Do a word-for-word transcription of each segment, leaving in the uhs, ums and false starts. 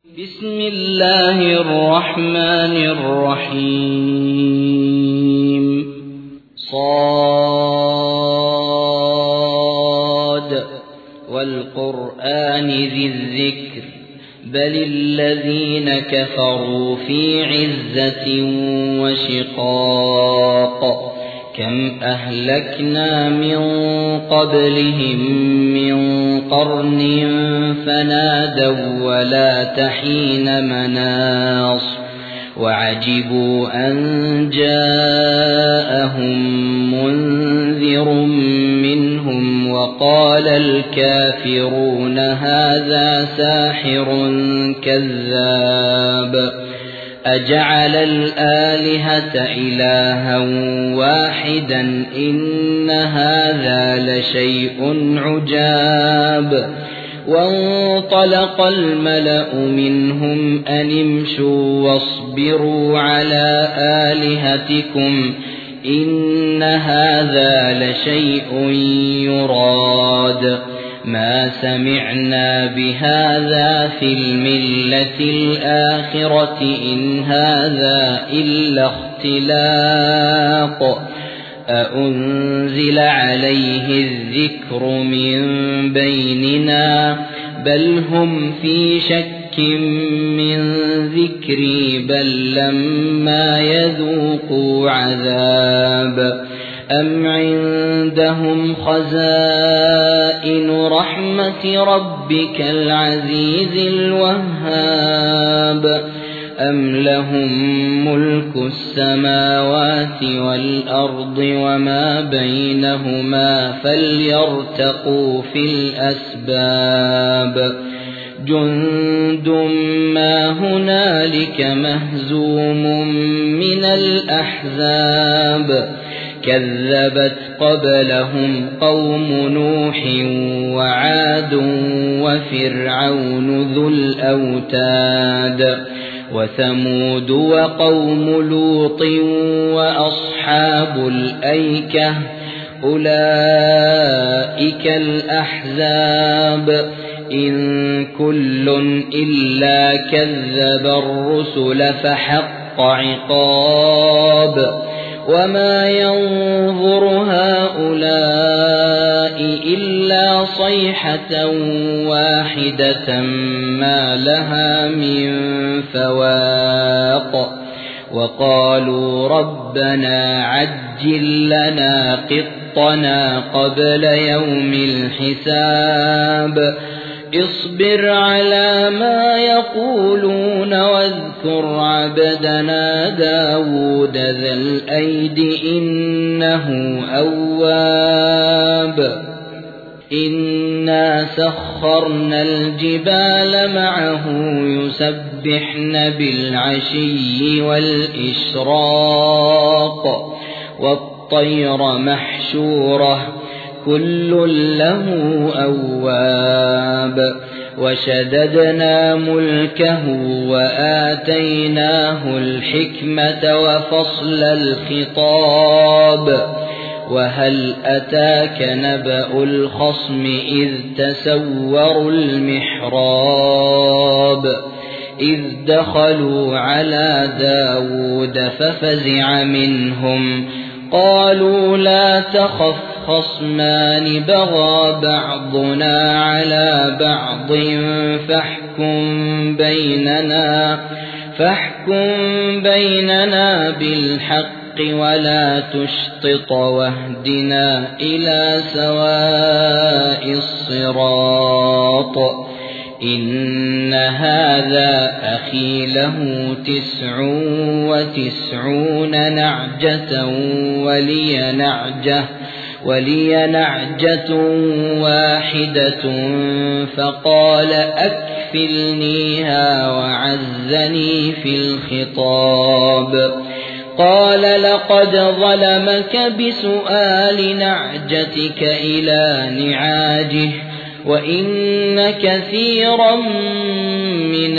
بسم الله الرحمن الرحيم صاد والقرآن ذي الذكر بل الذين كفروا في عزة وشقاق كم أهلكنا من قبلهم من قرن فنادوا ولا تحين مناص وعجبوا أن جاءهم منذر منهم وقال الكافرون هذا ساحر كذاب أجعل الآلهة إلها واحدا إن هذا لشيء عجاب وانطلق الملأ منهم أن امشوا واصبروا على آلهتكم إن هذا لشيء يراد ما سمعنا بهذا في الملة الآخرة إن هذا إلا اختلاق أأنزل عليه الذكر من بيننا بل هم في شك من ذكري بل لما يذوقوا عذاب أم عندهم خزائن رحمة ربك العزيز الوهاب أم لهم ملك السماوات والأرض وما بينهما فليرتقوا في الأسباب جند ما هنالك مهزوم من الأحزاب كذبت قبلهم قوم نوح وعاد وفرعون ذو الأوتاد وثمود وقوم لوط وأصحاب الأيكة أولئك الأحزاب إن كل إلا كذب الرسل فحق عقاب وما ينظر هؤلاء إلا صيحة واحدة ما لها من فواق وقالوا ربنا عجل لنا قطنا قبل يوم الحساب اصبر على ما يقولون واذكر عبدنا داود ذا الأيد إنه أواب إنا سخرنا الجبال معه يسبحن بالعشي والإشراق والطير محشورة كل له أواب وشددنا ملكه وآتيناه الحكمة وفصل الخطاب وهل أتاك نبأ الخصم إذ تسوروا المحراب إذ دخلوا على داود ففزع منهم قالوا لا تخف خصمان بغى بعضنا على بعض فاحكم بيننا فاحكم بيننا بالحق ولا تشطط واهدنا إلى سواء الصراط إن هذا أخي له تسع وتسعون نعجة ولي نعجة ولي نعجة واحدة فقال أكفلنيها وعزني في الخطاب قال لقد ظلمك بسؤال نعجتك إلى نعاجه وإن كثيرا من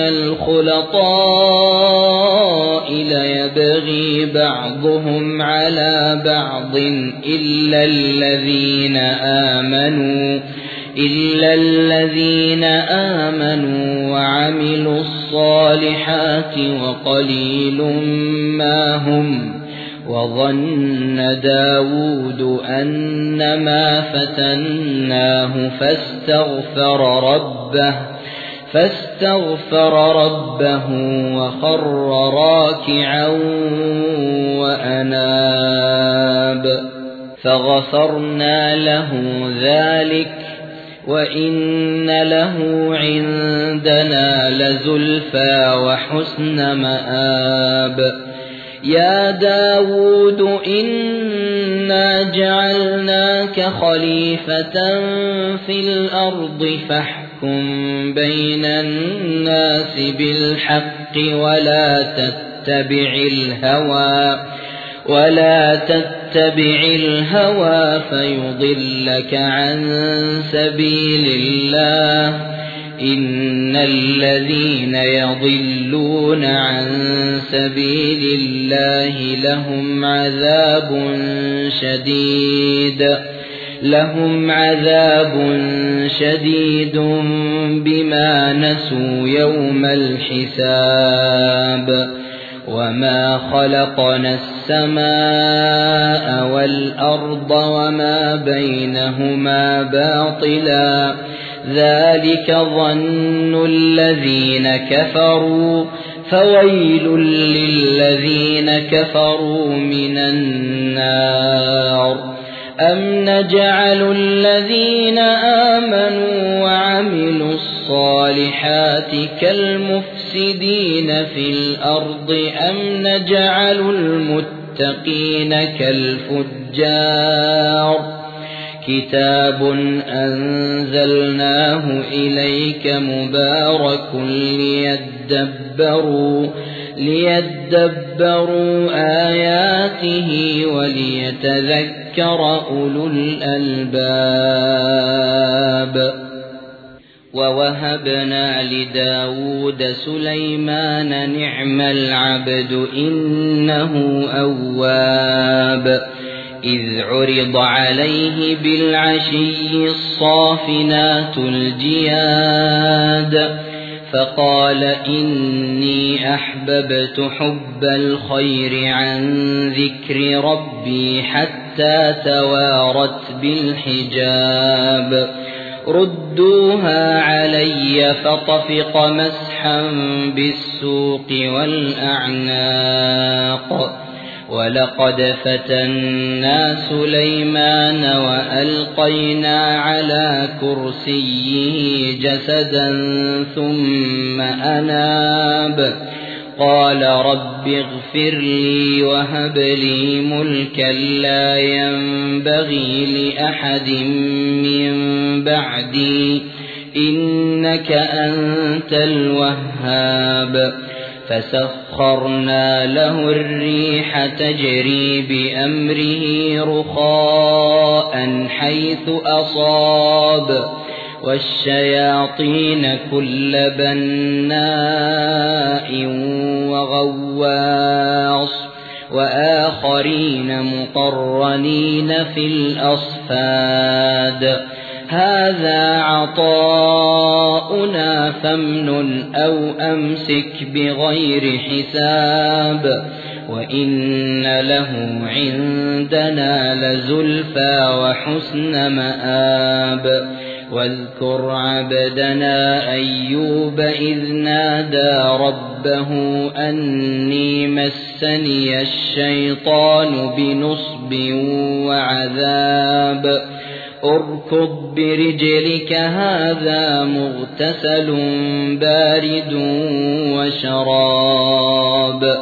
الخلطاء ليبغي بعضهم على بعض إلا الذين آمنوا إلا الذين آمنوا وعملوا الصالحات وقليل ما هم وظن داود أنما فتناه فاستغفر ربه فاستغفر ربه وخر راكعا وأناب فغفرنا له ذلك وإن له عندنا لزلفى وحسن مآب يا داود إنا جعلناك خليفة في الأرض فاحكم بين الناس بالحق ولا تتبع الهوى ولا تتبع الهوى فيضلك عن سبيل الله إن الذين يضلون عن سبيل الله لهم عذاب شديد لهم عذاب شديد بما نسوا يوم الحساب وما خلقنا السماء والأرض وما بينهما باطلا ذلك ظن الذين كفروا فويل للذين كفروا من النار أم نجعل الذين آمنوا وعملوا الصالحات كالمفسدين في الأرض أم نجعل المتقين كالفجار كتاب أنزلناه إليك مبارك ليدبروا ليدبروا آياته وليتذكر أولو الألباب ووهبنا لداود سليمان نعم العبد إنه أواب إذ عرض عليه بالعشي الصافنات الجياد فقال إني أحببت حب الخير عن ذكر ربي حتى توارت بالحجاب ردوها علي فطفق مسحا بالسوق والأعناق ولقد فتنا سليمان وألقينا على كرسيه جسدا ثم أناب قال رب اغفر لي وهب لي ملكا لا ينبغي لأحد من بعدي إنك أنت الوهاب فسخرنا له الريح تجري بأمره رخاء حيث أصاب والشياطين كل بناء وغواص وآخرين مقرنين في الأصفاد هذا عطاؤنا فامنن أو أمسك بغير حساب وإن له عندنا لزلفى وحسن مآب واذكر عبدنا أيوب إذ نادى ربه أني مسني الشيطان بنصب وعذاب اركض برجلك هذا مغتسل بارد وشراب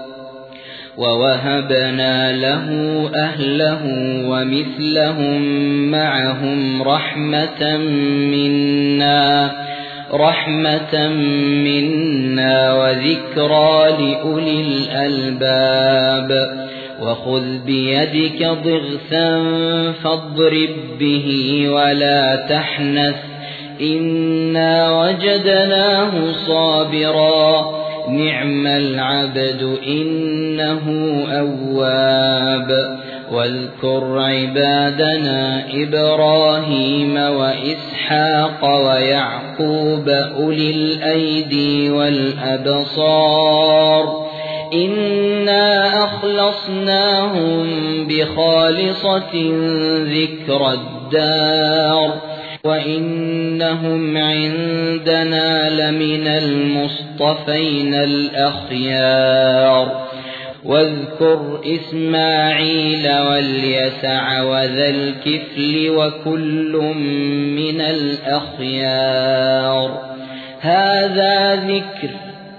ووهبنا له أهله ومثلهم معهم رحمة منا رحمة منا وذكرى لأولي الألباب وخذ بيدك ضغثا فاضرب به ولا تحنث إنا وجدناه صابرا نعم العبد إنه أواب واذكر عبادنا إبراهيم وإسحاق ويعقوب أولي الأيدي والأبصار إنا أخلصناهم بخالصة ذكر الدار وإنهم عندنا لمن المصطفين الأخيار واذكر إسماعيل واليسع وذا الكفل وكل من الأخيار هذا ذكر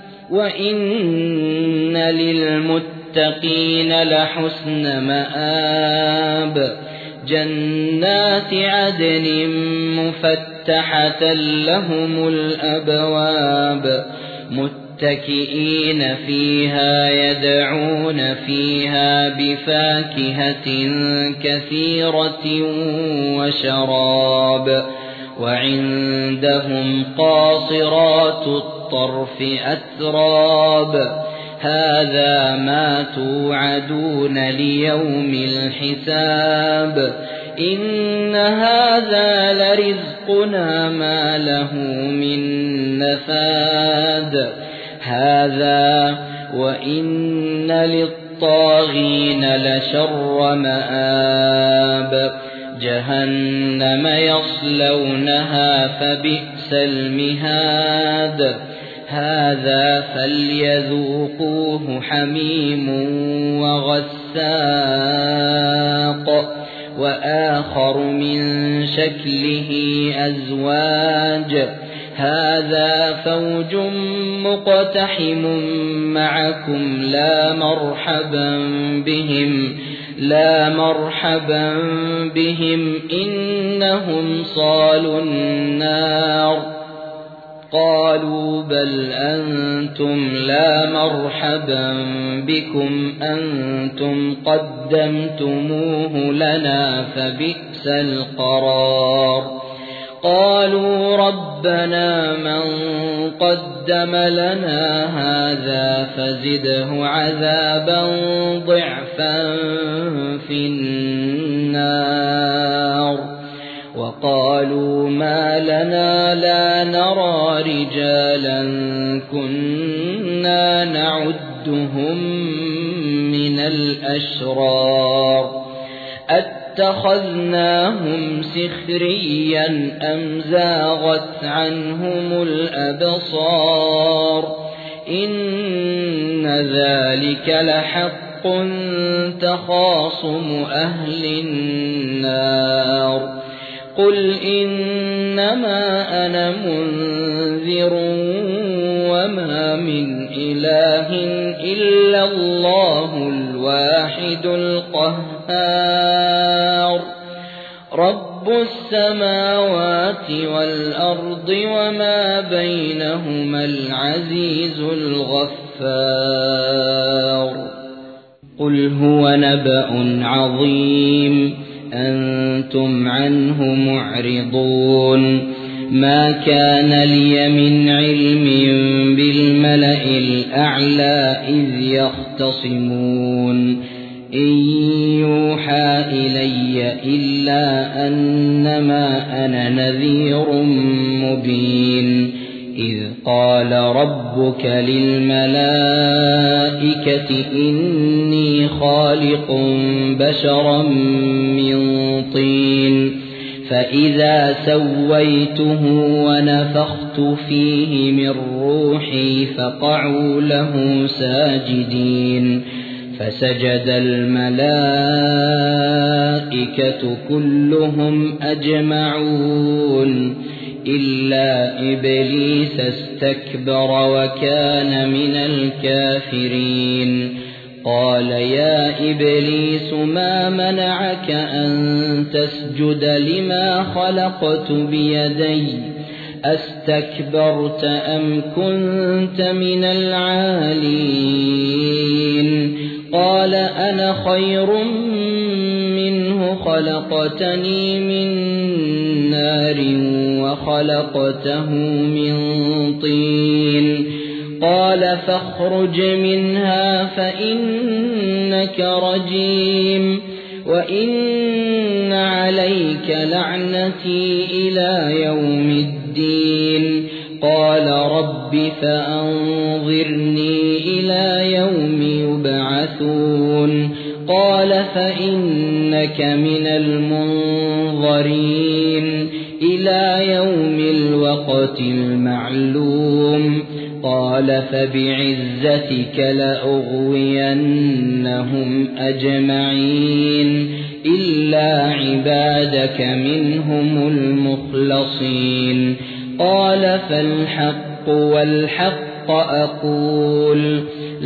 وإن للمتقين لحسن مآب جنات عدن مفتحة لهم الأبواب متكئين فيها يدعون فيها بفاكهة كثيرة وشراب وعندهم قاصرات الطرف أتراب هذا ما توعدون ليوم الحساب إن هذا لرزقنا ما له من نفاد هذا وإن للطاغين لشر مآب جهنم يصلونها فبئس المهاد هذا فليذوقوه حميم وغساق وآخر من شكله أزواج هذا فوج مقتحم معكم لا مرحبا بهم لا مرحبا بهم إنهم صالوا النار قالوا بل أنتم لا مرحبا بكم أنتم قدمتموه لنا فبئس القرار قالوا ربنا من قدم لنا هذا فزده عذابا ضعفا في النار وقالوا ما لنا لا نرى رجالا كنا نعدهم من الأشرار اتخذناهم سخريا أم زاغت عنهم الأبصار إن ذلك لحق تخاصم أهل النار قل إنما أنا منذر وما من إله إلا الله الواحد القهار رب السماوات والأرض وما بينهما العزيز الغفار قل هو نبأ عظيم أنتم عنه معرضون ما كان لي من علم بالملأ الأعلى إذ يختصمون إن يوحى إلي إلا أنما أنا نذير مبين إذ قال ربك للملائكة إني خالق بشرا من طين فإذا سويته ونفخت فيه من روحي فقعوا له ساجدين فسجد الملائكة كلهم أجمعون إلا إبليس استكبر وكان من الكافرين قال يا إبليس ما منعك أن تسجد لما خلقت بيدي أستكبرت أم كنت من العالين قال أنا خير منه خلقتني من نار وخلقته من طين قال فاخرج منها فإنك رجيم وإن عليك لعنتي إلى يوم الدين قال رب فأنظرني إلى يوم يبعثون قال فإنك من المنظرين إلى يوم الوقت المعلوم قال فبعزتك لأغوينهم أجمعين إلا عبادك منهم المخلصين قال فالحق والحق أقول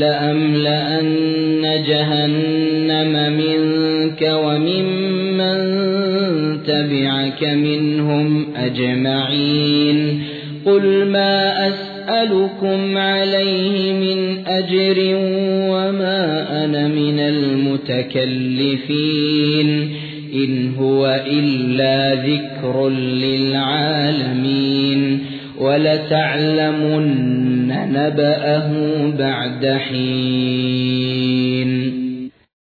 لأملأن جهنم منك وممن تبعك منهم أجمعين قل ما أسألكم عليه من أجر وما أنا من المتكلفين إن هو إلا ذكر للعالمين ولتعلمن نبأه بعد حين